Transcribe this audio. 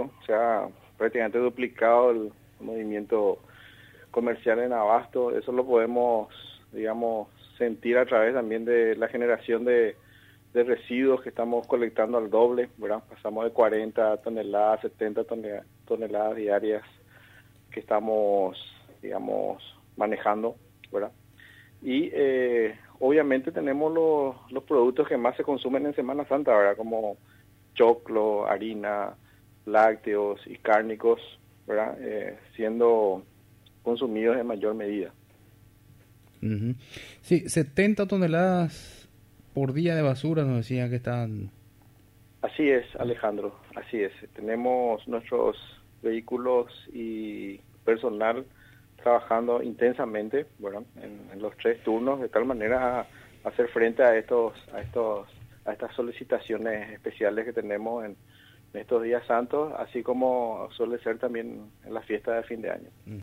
mucho, se ha prácticamente duplicado el movimiento comercial en abasto. Eso lo podemos, digamos, sentir a través también de la generación de residuos que estamos colectando al doble, ¿verdad? Pasamos de 40 toneladas, 70 toneladas diarias que estamos, digamos, manejando, ¿verdad? Y obviamente tenemos los productos que más se consumen en Semana Santa, ¿verdad? Como choclo, harina, lácteos y cárnicos, ¿verdad? Siendo consumidos en mayor medida. Ujú. Sí, 70 toneladas por día de basura nos decían que están. Así es, Alejandro, así es. Tenemos nuestros vehículos y personal trabajando intensamente, bueno, en los 3 turnos, de tal manera a hacer frente a estas solicitaciones especiales que tenemos en estos días santos, así como suele ser también en la fiesta de fin de año.